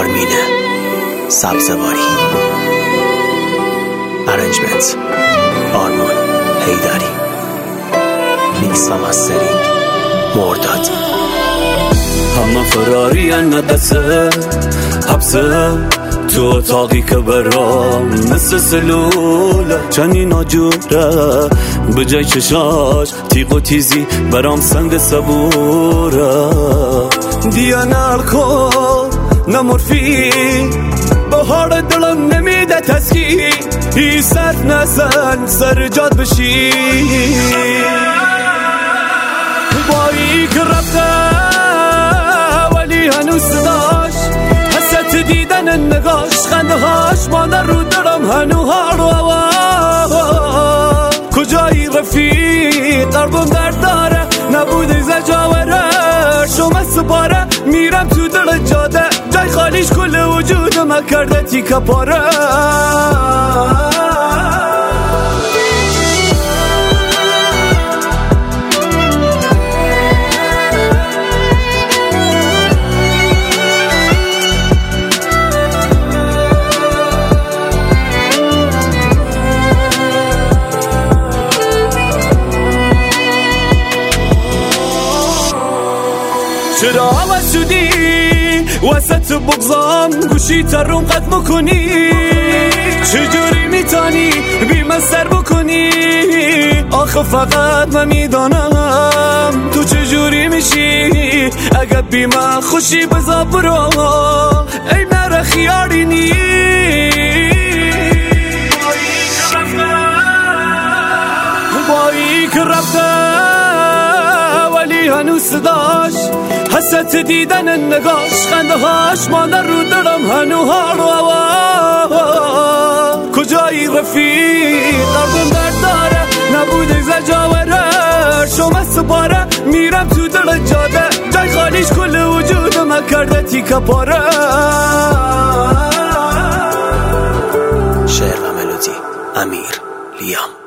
آرمینه سبزواری. ارنجمنت آرمان حیدری. میکس و مسترینگ مرداد. همه فراری ندسه حبسه تو اتاقی که برام مثل سلوله چنی ناجوره به جای چشاش تیغ و تیزی برام سنگ صبوره. دیا نالکل نه مورفین بهار دلم نمیده تسکین هی سر نزن سر جاد بشی بایی که رفته ولی هنوز صداش حست دیدن نگاش خنده هاش مانده رو دلم هنو هار و کجایی رفیق قلبم درد داره نبوده زجاوره شما سپاره میرم تو دل جاده جای خالیش کل وجودم کرده تیکه پاره. چرا عوض شدی وسط بغضام گوشی ترون قد بکنی چجوری میتانی بی من سر بکنی آخه فقط من میدانم تو چجوری میشی اگه بی من خوشی بزا برو ای نره خیاری نی بایی که رفته ولی هنوز صداش حست دیدن نگاش خنده هاش مانده رو دلم هنو هار و کجایی رفیق قلبم درد داره نبوده زجاوره شما سپاره میرم تو دل جاده جای خالیش کل وجودم کرده تیکه پاره. شعر و ملودی امیر لیام.